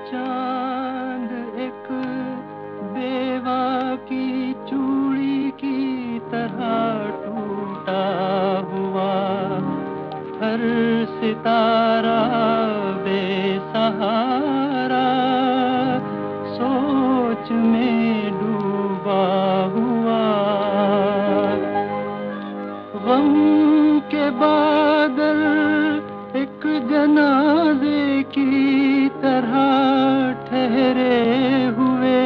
चांद एक बेवा की चूड़ी की तरह टूटा हुआ, हर सितारा बेसहारा सोच में डूबा हुआ। गम के बादल एक जनाजे की तरह ठहरे हुए,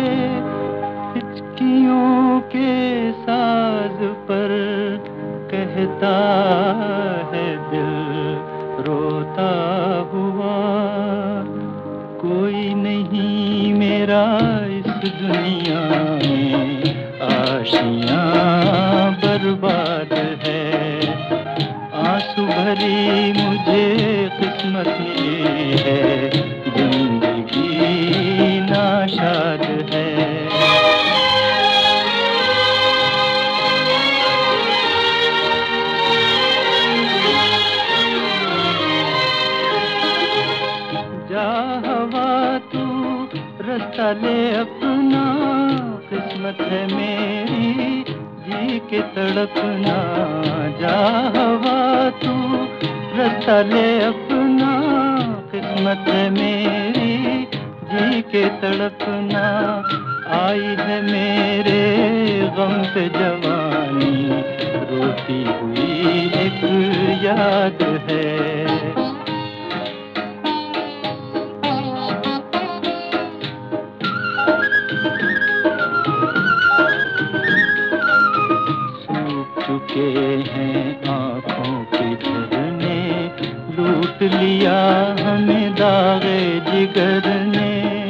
हिचकियों के साज पर कहता है दिल रोता हुआ। कोई नहीं मेरा इस दुनिया में, आशियां बर्बाद है। आंसू भरी मुझे किस्मत मिली है, जिंदगी नाशाद है। जा हवा तू रास्ता ले अपना, किस्मत है मेरी जी के तड़पना। जा हवा तू रास्ता ले अपना, किस्मत है मेरी जी के तड़पना। आई है मेरे गम पे जवानी, रोती हुई एक याद है। चुके हैं आँखों के झरने, लूट लिया हमें दागे जिगर ने।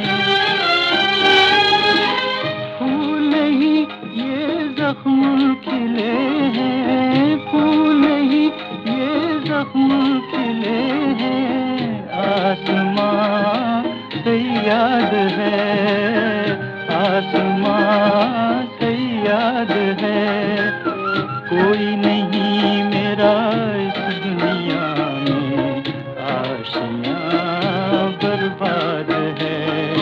फूल नहीं ये जख्म खिले हैं, फूल नहीं ये जख्म खिले हैं। आसमां से याद है, आसमां से याद है। कोई नहीं मेरा इस दुनिया में, आशियां बर्बाद है।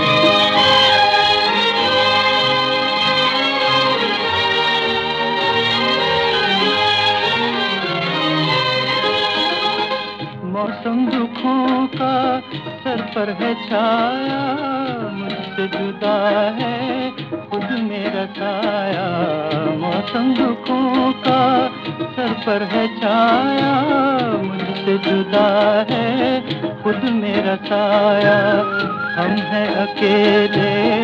मौसम दुखों का सर पर है छाया, मुझसे जुदा है खुद मेरा साया। मौसम दुखों का सर पर है छाया, मुझसे जुदा है खुद मेरा साया। हम हैं अकेले